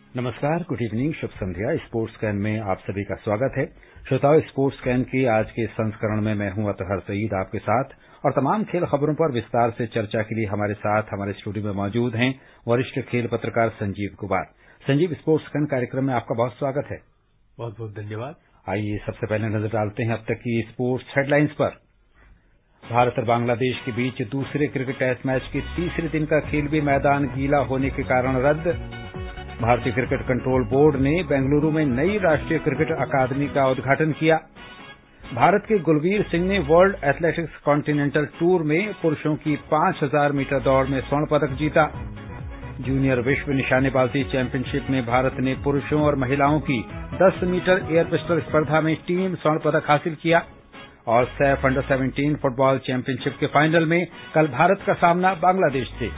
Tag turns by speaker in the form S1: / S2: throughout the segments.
S1: नमस्कार, good evening, शुभ संध्या। स्पोर्ट्स कैन में आप सभी का स्वागत है। श्रोताओं, स्पोर्ट्स कैन के आज के संस्करण में मैं हूं अतहर सईद आपके साथ और तमाम खेल खबरों पर विस्तार से चर्चा के लिए हमारे साथ हमारे स्टूडियो में मौजूद हैं वरिष्ठ खेल पत्रकार संजीव कुमार। संजीव, स्पोर्ट्स कैन कार्यक्रम में आपका बहुत स्वागत है।
S2: बहुत बहुत धन्यवाद।
S1: आइए सबसे पहले नजर डालते हैं अब तक की स्पोर्ट्स हेडलाइंस पर। भारत और बांग्लादेश के बीच दूसरे क्रिकेट टेस्ट मैच के तीसरे दिन का खेल भी मैदान गीला होने के कारण रद्द। भारतीय क्रिकेट कंट्रोल बोर्ड ने बेंगलुरु में नई राष्ट्रीय क्रिकेट अकादमी का उद्घाटन किया। भारत के गुलवीर सिंह ने वर्ल्ड एथलेटिक्स कॉन्टिनेंटल टूर में पुरुषों की 5000 मीटर दौड़ में स्वर्ण पदक जीता। जूनियर विश्व निशानेबाजी चैंपियनशिप में भारत ने पुरुषों और महिलाओं की 10 मीटर एयर पिस्टल स्पर्धा में टीम स्वर्ण पदक हासिल किया। और सैफ अंडर 17 फुटबॉल चैंपियनशिप के फाइनल में कल भारत का सामना बांग्लादेश से।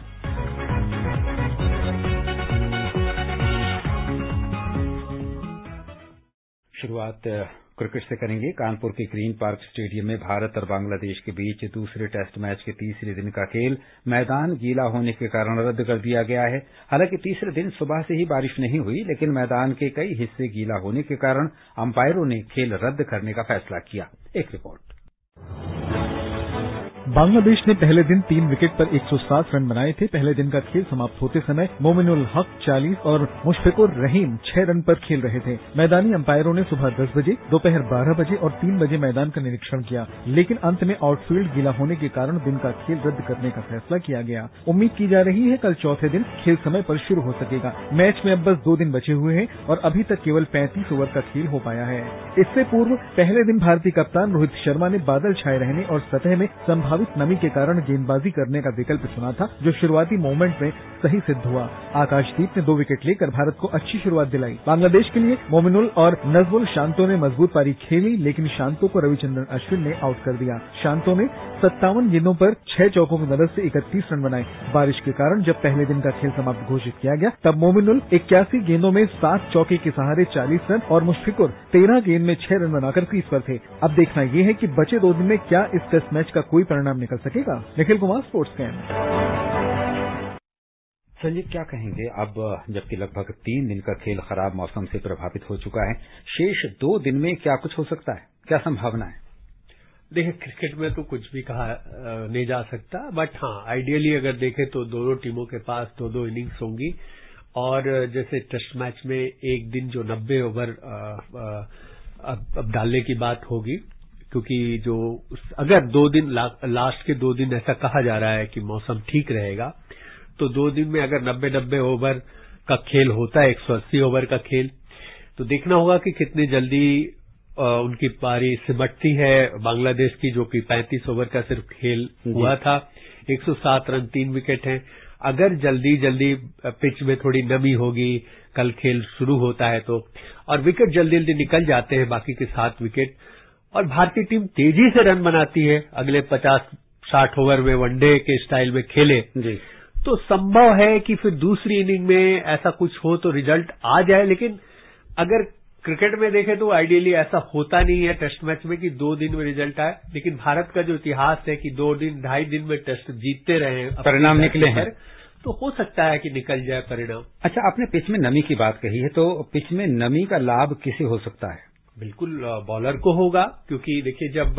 S1: शुरुआत क्रिकेट से करेंगे। कानपुर के ग्रीन पार्क स्टेडियम में भारत और बांग्लादेश के बीच दूसरे टेस्ट मैच के तीसरे दिन का खेल मैदान गीला होने के कारण रद्द कर दिया गया है। हालांकि तीसरे दिन सुबह से ही बारिश नहीं हुई, लेकिन मैदान के कई हिस्से गीला होने के कारण अंपायरों ने खेल रद्द करने का फैसला किया। एक रिपोर्ट।
S3: बांग्लादेश ने पहले दिन 3 विकेट पर 107 रन बनाए थे। पहले दिन का खेल समाप्त होते समय मोमिनुल हक 40 और मुशफिकुर रहीम 6 रन पर खेल रहे थे। मैदानी अंपायरों ने सुबह 10 बजे, दोपहर 12 बजे और 3 बजे मैदान का निरीक्षण किया, लेकिन अंत में आउटफील्ड गीला होने के कारण दिन का खेल रद्द करने का फैसला किया गया। उम्मीद की जा रही है कल चौथे दिन खेल समय पर शुरू हो सकेगा। मैच में अब बस 2 दिन बचे हुए हैं और अभी तक केवल 35 ओवर का खेल हो पाया है। इससे पूर्व पहले दिन भारतीय कप्तान रोहित शर्मा ने बादल छाए रहने और सतह में संभावित नमी के कारण गेंदबाजी करने का विकल्प चुना था, जो शुरुआती मोमेंट में सही सिद्ध हुआ। आकाशदीप ने 2 विकेट लेकर भारत को अच्छी शुरुआत दिलाई। बांग्लादेश के लिए मोमिनुल और नजमुल शांतो ने मजबूत पारी खेली, लेकिन शांतो को रविचंद्रन अश्विन ने आउट कर दिया। शांतो ने 57 गेंदों पर 6 चौकों की मदद से 31 रन बनाए। बारिश के कारण जब पहले दिन का खेल समाप्त घोषित किया गया, तब मोमिनुल 81 गेंदों में 7 चौके के सहारे 40 रन और मुशफिकुर 13 गेंद में 6 रन बनाकर क्रीज पर थे। अब देखना यह है कि बचे 2 दिन में क्या इस टेस्ट मैच का कोई परिणाम निकल सकेगा। Nikhil Kumar, sports can.
S1: संजीव, क्या कहेंगे अब जबकि लगभग 3 दिन का खेल खराब मौसम से प्रभावित हो चुका है, शेष 2 दिन में क्या कुछ हो सकता है, क्या संभावना है?
S2: देखिए, क्रिकेट में तो कुछ भी कहा नहीं जा सकता, बट हाँ, आइडियली अगर देखें तो दोनों टीमों के पास 2-2 इनिंग्स होंगी और जैसे टेस्ट मैच में एक दिन जो 90 ओवर अब डालने की बात होगी, क्योंकि जो अगर 2 दिन लास्ट के 2 दिन ऐसा कहा जा रहा है कि मौसम ठीक रहेगा, तो 2 दिन में अगर 90 ओवर का खेल होता है, 180 ओवर का खेल, तो देखना होगा कि कितनी जल्दी उनकी पारी सिमटती है। बांग्लादेश की जो कि 35 ओवर का सिर्फ खेल हुआ था, 107 रन, 3 विकेट हैं। अगर जल्दी जल्दी पिच में थोड़ी नमी होगी, कल खेल शुरू होता है तो, और विकेट जल्दी जल्दी निकल जाते हैं, बाकी के 7 विकेट, और भारतीय टीम तेजी से रन बनाती है, अगले 50-60 ओवर में वनडे के स्टाइल में खेले
S1: जी,
S2: तो संभव है कि फिर दूसरी इनिंग में ऐसा कुछ हो तो रिजल्ट आ जाए। लेकिन अगर क्रिकेट में देखें तो आइडियली ऐसा होता नहीं है टेस्ट मैच में कि 2 दिन में रिजल्ट आए, लेकिन भारत का जो इतिहास है कि 2 दिन 2.5 दिन में टेस्ट जीतते रहे,
S1: परिणाम निकले हैं,
S2: तो हो सकता है कि निकल जाए परिणाम।
S1: अच्छा, आपने पिच में नमी की बात कही है, तो पिच में नमी का लाभ किसे हो सकता है?
S2: बिल्कुल बॉलर को होगा, क्योंकि देखिए जब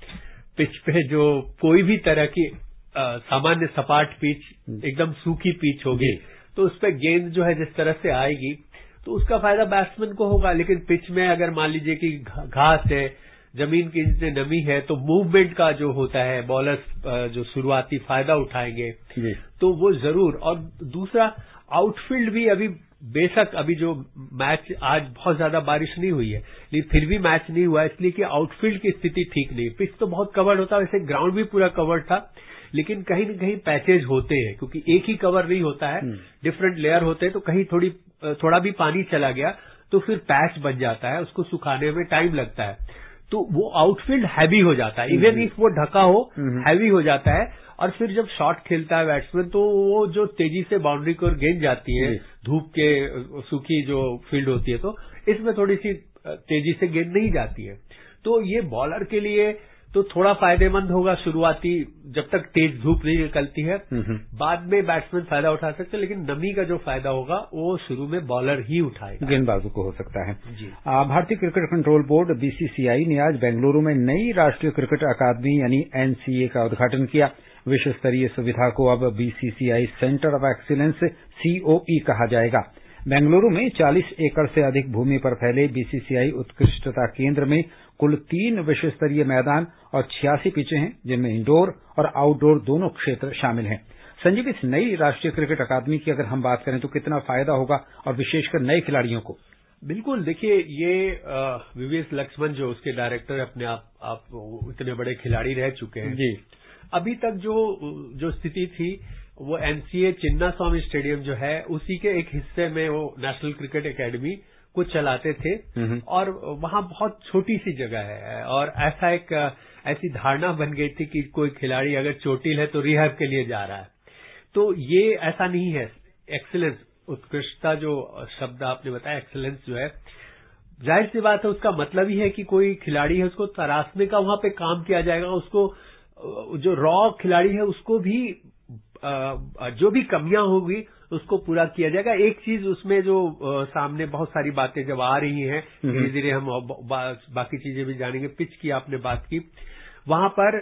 S2: पिच पे जो कोई भी तरह की सामान्य सपाट पिच, एकदम सूखी पिच होगी, तो उस पर गेंद जो है जिस तरह से आएगी तो उसका फायदा बैट्समैन को होगा। लेकिन पिच में अगर मान लीजिए कि घास है, जमीन की जितनी नमी है, तो मूवमेंट का जो होता है, बॉलर्स जो शुरुआती फायदा उठाएंगे तो वो जरूर। और दूसरा, आउटफील्ड भी अभी बेशक अभी जो मैच आज बहुत ज्यादा बारिश नहीं हुई है, लेकिन फिर भी मैच नहीं हुआ इसलिए कि आउटफील्ड की स्थिति ठीक नहीं। पिच तो बहुत कवर्ड होता है, वैसे ग्राउंड भी पूरा कवर्ड था, लेकिन कहीं न कहीं पैचेज होते हैं, क्योंकि एक ही कवर नहीं होता है, डिफरेंट लेयर होते हैं, तो कहीं थोड़ा भी पानी चला गया तो फिर पैच बन जाता है, उसको सुखाने में टाइम लगता है, तो वो आउटफील्ड हैवी हो जाता है। इवन इफ वो ढका हो, हैवी हो जाता है। और फिर जब शॉट खेलता है बैट्समैन, तो वो जो तेजी से बाउंड्री की ओर गेंद जाती है, धूप के सूखी जो फील्ड होती है, तो इसमें थोड़ी सी तेजी से गेंद नहीं जाती है, तो ये बॉलर के लिए तो थोड़ा फायदेमंद होगा शुरुआती, जब तक तेज धूप नहीं निकलती है। बाद में बैट्समैन फायदा उठा सकते हैं, लेकिन नमी का जो फायदा होगा वो शुरू में बॉलर ही उठाएगा,
S1: गेंदबाजों को हो सकता है
S2: जी।
S1: भारतीय क्रिकेट कंट्रोल बोर्ड बीसीसीआई ने आज बेंगलुरु में नई राष्ट्रीय क्रिकेट अकादमी यानी एनसीए का उद्घाटन किया। विश्व स्तरीय सुविधा को अब BCCI centre of excellence COE कहा जाएगा। बेंगलुरु में 40 एकड़ से अधिक भूमि पर फैले बीसीसीआई उत्कृष्टता केंद्र में कुल 3 विश्व स्तरीय मैदान और 86 पिचें हैं, जिनमें इंडोर और आउटडोर दोनों क्षेत्र शामिल हैं। संजीव, इस नई राष्ट्रीय क्रिकेट अकादमी की अगर हम बात करें तो कितना फायदा होगा और विशेषकर नए खिलाड़ियों को?
S2: बिल्कुल, देखिए ये वीवीएस लक्ष्मण जो उसके डायरेक्टर अपने आप इतने बड़े खिलाड़ी रह चुके हैं
S1: जी।
S2: अभी तक जो स्थिति थी वो एनसीए चिन्नास्वामी स्टेडियम जो है उसी के एक हिस्से में वो नेशनल क्रिकेट एकेडमी को चलाते थे और वहां बहुत छोटी सी जगह है और ऐसी धारणा बन गई थी कि कोई खिलाड़ी अगर चोटिल है तो रिहैब के लिए जा रहा है। तो ये ऐसा नहीं है। एक्सीलेंस, उत्कृष्टता जो शब्द आपने बताया, एक्सीलेंस जो है, जाहिर सी बात है उसका मतलब ही है कि कोई खिलाड़ी है उसको तराशने का वहां पे काम किया जाएगा। उसको जो रॉ खिलाड़ी है उसको भी जो भी कमियां होगी उसको पूरा किया जाएगा। एक चीज उसमें जो सामने बहुत सारी बातें जब आ रही हैं, धीरे धीरे हम बाकी चीजें भी जानेंगे। पिच की आपने बात की, वहां पर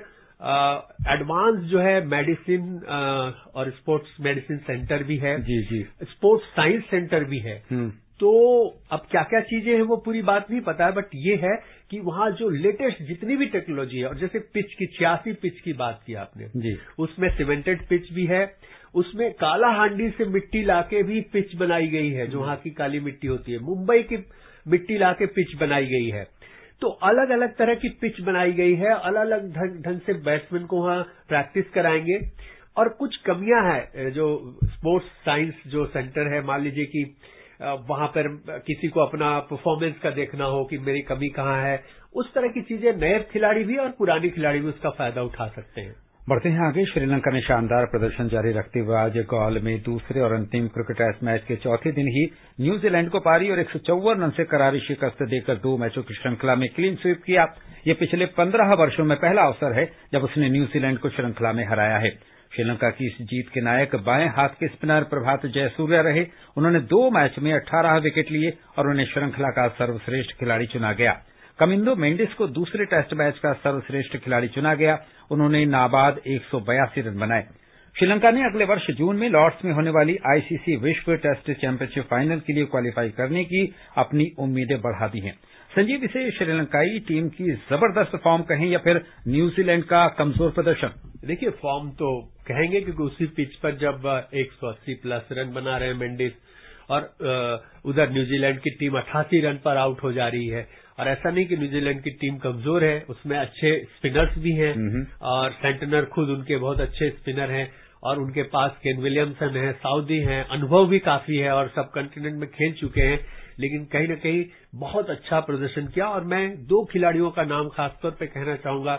S2: एडवांस जो है मेडिसिन और स्पोर्ट्स मेडिसिन सेंटर भी है,
S1: जी,
S2: स्पोर्ट्स साइंस सेंटर भी है। तो अब क्या क्या चीजें हैं वो पूरी बात नहीं पता है, बट ये है कि वहां जो लेटेस्ट जितनी भी टेक्नोलॉजी है, और जैसे पिच की 86 पिच की बात की आपने
S1: जी,
S2: उसमें सीमेंटेड पिच भी है, उसमें काला हांडी से मिट्टी लाके भी पिच बनाई गई है, जो वहां की काली मिट्टी होती है, मुंबई की मिट्टी लाके पिच बनाई गई है। तो अलग अलग तरह की पिच बनाई गई है, अलग अलग ढंग से बैट्समैन को वहां प्रैक्टिस कराएंगे। और कुछ कमियां हैं जो स्पोर्ट्स साइंस जो सेंटर है, मान लीजिए कि वहां पर किसी को अपना परफॉर्मेंस का देखना हो कि मेरी कमी कहाँ है, उस तरह की चीजें नए खिलाड़ी भी और पुराने खिलाड़ी भी उसका फायदा उठा सकते हैं।
S1: बढ़ते हैं आगे। श्रीलंका ने शानदार प्रदर्शन जारी रखते हुए आज गॉल में दूसरे और अंतिम क्रिकेट टेस्ट मैच के चौथे दिन ही न्यूजीलैंड को पारी और 154 रन से करारी शिकस्त देकर 2 मैचों की श्रृंखला में क्लीन स्वीप किया। ये पिछले 15 वर्षों में पहला अवसर है जब उसने न्यूजीलैंड को श्रृंखला में हराया है। श्रीलंका की इस जीत के नायक बाएं हाथ के स्पिनर प्रभात जयसूर्या रहे। उन्होंने 2 मैच में 18 विकेट लिए और उन्हें श्रृंखला का सर्वश्रेष्ठ खिलाड़ी चुना गया। कमिंदो मेंडिस को दूसरे टेस्ट मैच का सर्वश्रेष्ठ खिलाड़ी चुना गया। उन्होंने नाबाद 182 रन बनाए। श्रीलंका ने अगले वर्ष जून में लॉर्ड्स में होने वाली आईसीसी विश्व टेस्ट चैंपियनशिप फाइनल के लिए क्वालिफाई करने की अपनी उम्मीदें बढ़ा दी हैं। संजीव, इसे श्रीलंकाई टीम की जबरदस्त फॉर्म कहें या फिर न्यूजीलैंड का कमजोर प्रदर्शन?
S2: देखिए, फॉर्म तो कहेंगे क्योंकि उसी पिच पर जब 180 प्लस रन बना रहे मेंडिस और उधर न्यूजीलैंड की टीम 88 रन पर आउट हो जा रही है। और ऐसा नहीं कि न्यूजीलैंड की टीम कमजोर है, उसमें अच्छे स्पिनर्स भी हैं और सेंटनर खुद उनके बहुत अच्छे स्पिनर हैं और उनके पास केन विलियमसन है, साउदी हैं, अनुभव भी काफी है और सब कॉन्टिनेंट में खेल चुके हैं। लेकिन कहीं न कहीं बहुत अच्छा प्रदर्शन किया और मैं 2 खिलाड़ियों का नाम खासतौर पे कहना चाहूंगा।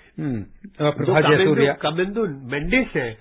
S2: कमिंदो मेंडिस है,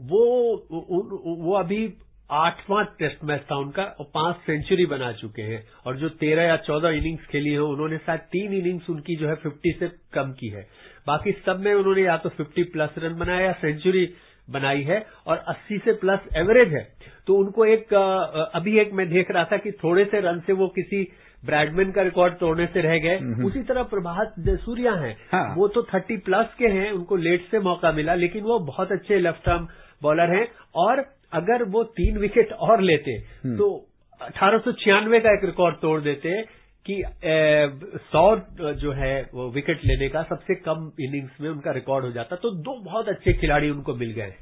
S2: वो अभी 8वां टेस्ट मैच था उनका और 5 सेंचुरी बना चुके हैं। और जो 13 या 14 इनिंग्स खेली है उन्होंने शायद 3 इनिंग्स उनकी जो है 50 से कम की है। बाकी सब में उन्होंने या तो 50 प्लस रन बनाया या सेंचुरी बनाई है और 80 से प्लस एवरेज है। तो उनको अभी मैं देख रहा था कि थोड़े से रन से वो किसी ब्रैडमैन का रिकॉर्ड तोड़ने से रह गए। उसी तरह प्रभात जयसूर्या हैं, वो तो 30 प्लस के हैं, उनको लेट से मौका मिला, लेकिन वो बहुत अच्छे लेफ्ट आर्म बॉलर हैं। और अगर वो 3 विकेट और लेते तो 1896 का एक रिकॉर्ड तोड़ देते कि 100 जो है वो विकेट लेने का सबसे कम इनिंग्स में उनका रिकॉर्ड हो जाता। तो 2 बहुत अच्छे खिलाड़ी उनको मिल गए।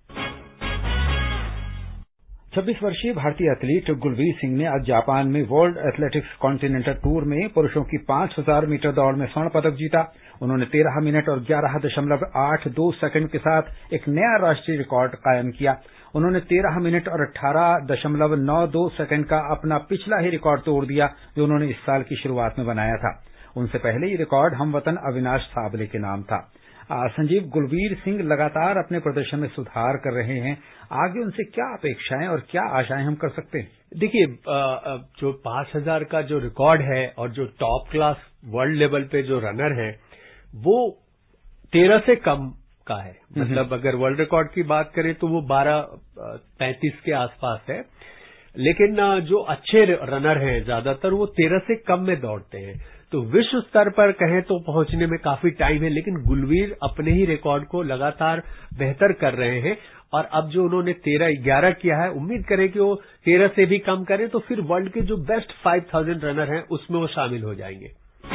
S1: 26 वर्षीय भारतीय एथलीट गुलवीर सिंह ने आज जापान में वर्ल्ड एथलेटिक्स कॉन्टिनेंटल टूर में पुरुषों की 5000 मीटर दौड़ में स्वर्ण पदक जीता। उन्होंने 13 मिनट और 11.82 सेकंड के साथ एक नया राष्ट्रीय रिकॉर्ड कायम किया। उन्होंने 13 मिनट और 18.92 सेकंड का अपना पिछला ही रिकॉर्ड तोड़ दिया जो उन्होंने इस साल की शुरुआत में बनाया था। उनसे पहले ये रिकॉर्ड हमवतन अविनाश साबले के नाम था। संजीव, गुलवीर सिंह लगातार अपने प्रदर्शन में सुधार कर रहे हैं। आगे उनसे क्या अपेक्षाएं और क्या आशाएं हम कर सकते हैं?
S2: देखिए, जो 5000 का जो रिकॉर्ड है और जो टॉप क्लास वर्ल्ड लेवल पे जो रनर है वो 13 से कम का है। मतलब अगर वर्ल्ड रिकॉर्ड की बात करें तो वो 12:35 के आसपास है, लेकिन जो अच्छे रनर हैं ज्यादातर वो 13 से कम में दौड़ते हैं। तो विश्व स्तर पर कहें तो पहुंचने में काफी टाइम है, लेकिन गुलवीर अपने ही रिकॉर्ड को लगातार बेहतर कर रहे हैं। और अब जो उन्होंने 13:11 किया है, उम्मीद करें कि वो 13 से भी कम करें तो फिर वर्ल्ड के जो बेस्ट 5000 रनर हैं उसमें वो शामिल हो जाएंगे।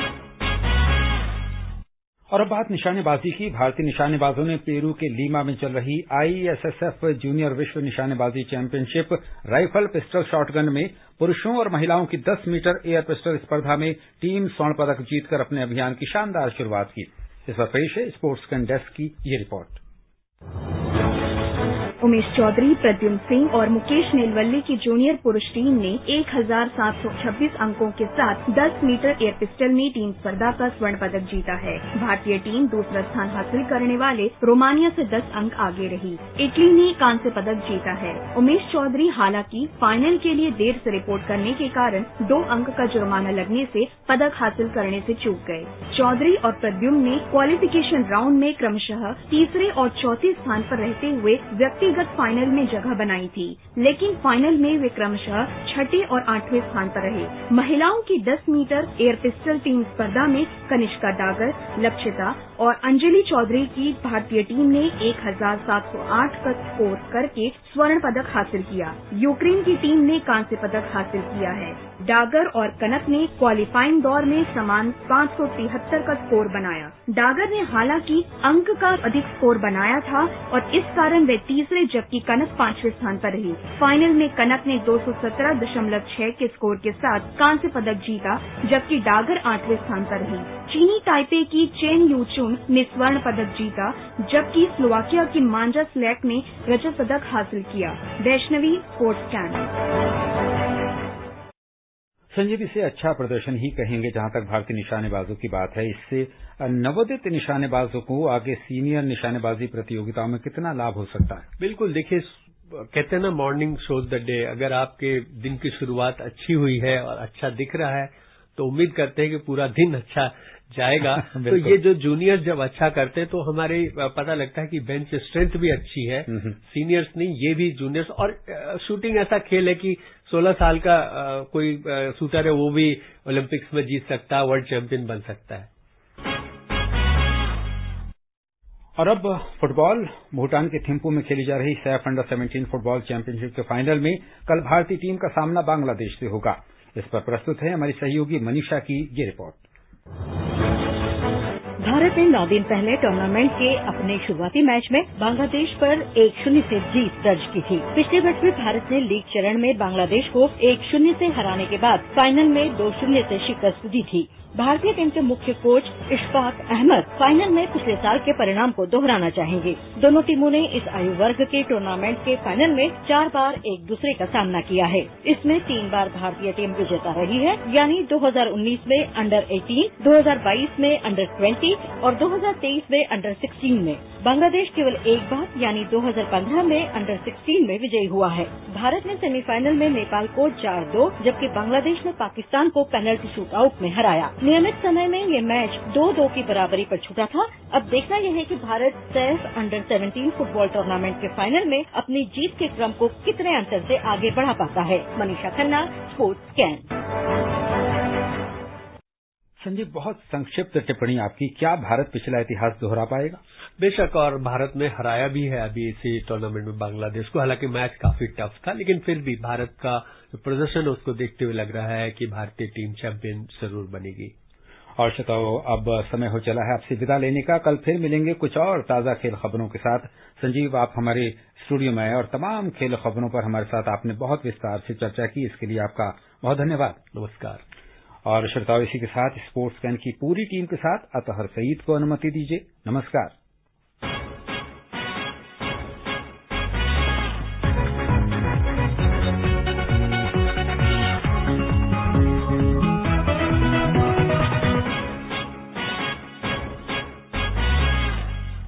S1: और अब बात निशानेबाजी की। भारतीय निशानेबाजों ने पेरू के लीमा में चल रही ISSF जूनियर विश्व निशानेबाजी चैंपियनशिप राइफल पिस्टल शॉटगन में पुरुषों और महिलाओं की 10 मीटर एयर पिस्टल स्पर्धा में टीम स्वर्ण पदक जीतकर अपने अभियान की शानदार शुरुआत की। इस पर पेश है स्पोर्ट्स कैन डेस्क की ये रिपोर्ट।
S4: उमेश चौधरी, प्रद्युम्न सिंह और मुकेश नीलवल्ली की जूनियर पुरुष टीम ने 1726 अंकों के साथ 10 मीटर एयर पिस्टल में टीम स्पर्धा का स्वर्ण पदक जीता है। भारतीय टीम दूसरा स्थान हासिल करने वाले रोमानिया से 10 अंक आगे रही। इटली ने कांस्य पदक जीता है। उमेश चौधरी हालांकि फाइनल के लिए देर से रिपोर्ट करने के कारण 2 अंक का जुर्माना लगने से पदक हासिल करने से चूक गए। चौधरी और प्रद्युम्न ने क्वालिफिकेशन राउंड में क्रमशः तीसरे और चौथे स्थान पर रहते हुए व्यक्तिगत फाइनल में जगह बनाई थी, लेकिन फाइनल में वे क्रमशः 6ठे और 8वें स्थान पर रहे। महिलाओं की 10 मीटर एयर पिस्टल टीम स्पर्धा में कनिष्का डागर, लक्षिता और अंजलि चौधरी की भारतीय टीम ने 1708 का स्कोर करके स्वर्ण पदक हासिल किया। यूक्रेन की टीम ने कांस्य पदक हासिल किया है। डागर और कनक ने क्वालिफाइंग दौर में समान 573 का स्कोर बनाया। डागर ने हालांकि अंक का अधिक स्कोर बनाया था और इस कारण वे तीसरे जबकि कनक 5वें स्थान पर रही। फाइनल में कनक ने 217.6 के स्कोर के साथ कांस्य पदक जीता, जबकि डागर 8वें स्थान पर रही। चीनी ताइपे की चेन यूचुन ने स्वर्ण पदक जीता, जबकि स्लोवाकिया की मांजा स्लैक ने रजत पदक हासिल किया। Vaishnavi, sports can.
S1: संजीव, इसे अच्छा प्रदर्शन ही कहेंगे जहां तक भारतीय निशानेबाजों की बात है। इससे नवोदित निशानेबाजों को आगे सीनियर निशानेबाजी प्रतियोगिताओं में कितना लाभ हो सकता है?
S2: बिल्कुल, देखिए कहते हैं ना, मॉर्निंग शोज द डे। अगर आपके दिन की शुरुआत अच्छी हुई है और अच्छा दिख रहा है तो उम्मीद करते हैं कि पूरा दिन अच्छा जाएगा। तो ये जो जूनियर जब अच्छा करते हैं तो हमारे पता लगता है कि बेंच स्ट्रेंथ भी अच्छी है। सीनियर्स नहीं, ये भी जूनियर्स। और शूटिंग ऐसा खेल है कि 16 साल का कोई शूटर है वो भी ओलंपिक्स में जीत सकता है, वर्ल्ड चैंपियन बन सकता है।
S1: और अब फुटबॉल। भूटान के थिम्पू में खेली जा रही सैफ अंडर-17 फुटबॉल चैंपियनशिप के फाइनल में कल भारतीय टीम का सामना बांग्लादेश से होगा। इस पर प्रस्तुत है हमारी सहयोगी मनीषा की ये रिपोर्ट।
S5: भारत ने 9 दिन पहले टूर्नामेंट के अपने शुरुआती मैच में बांग्लादेश पर 1-0 से जीत दर्ज की थी। पिछले वर्ष में भारत ने लीग चरण में बांग्लादेश को 1-0 से हराने के बाद फाइनल में 2-0 से शिकस्त दी थी। भारतीय टीम के मुख्य कोच इशफाक अहमद फाइनल में पिछले साल के परिणाम को दोहराना चाहेंगे। दोनों टीमों ने इस आयु वर्ग के टूर्नामेंट के फाइनल में 4 बार एक दूसरे का सामना किया है। इसमें 3 बार भारतीय टीम विजेता रही है, यानी 2019 में अंडर-18, 2022 में अंडर-20 और 2023 में अंडर-16 में। बांग्लादेश केवल एक बार यानी 2015 में अंडर-16 में विजयी हुआ है। भारत ने सेमीफाइनल में नेपाल को 4-2 जबकि बांग्लादेश ने पाकिस्तान को पेनल्टी शूटआउट में हराया। नियमित समय में ये मैच 2-2 की बराबरी पर छूटा था। अब देखना यह है कि भारत सैफ अंडर-17 फुटबॉल टूर्नामेंट के फाइनल में अपनी जीत के क्रम को कितने अंतर से आगे बढ़ा पाता है। Manisha Khanna, sports can.
S1: संजीव, बहुत संक्षिप्त टिप्पणी आपकी। क्या भारत पिछला इतिहास दोहरा पाएगा?
S2: बेशक, और भारत ने हराया भी है अभी इसी टूर्नामेंट में बांग्लादेश को। हालांकि मैच काफी टफ था, लेकिन फिर भी भारत का जो प्रदर्शन है उसको देखते हुए लग रहा है कि भारतीय टीम चैंपियन जरूर बनेगी।
S1: और श्रोताओ, अब समय हो चला है आपसे विदा लेने का। कल फिर मिलेंगे कुछ और ताजा खेल खबरों के साथ। संजीव, आप हमारे स्टूडियो में आए और तमाम खेल खबरों पर हमारे साथ आपने बहुत विस्तार से चर्चा की। इसके लिए आपका बहुत धन्यवाद।
S2: नमस्कार।
S1: और श्रोताओ, इसी के साथ स्पोर्ट्स कैन की पूरी टीम के साथ अतहर सईद को अनुमति दीजिए। नमस्कार।